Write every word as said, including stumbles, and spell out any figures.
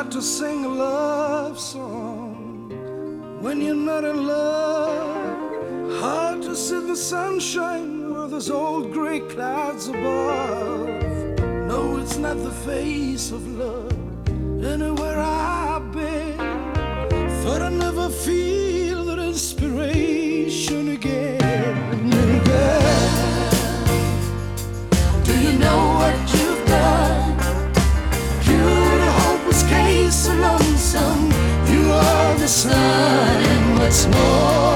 hard to sing a love song when you're not in love. Hard to sit in the sunshine where there's old gray clouds above. No, it's not the face of love anywhere I've been. Thought I'd never feel that inspiration again. Little girl, do you know what you've done? You're the hopeless case of lonesome. You are the sun, and what's more,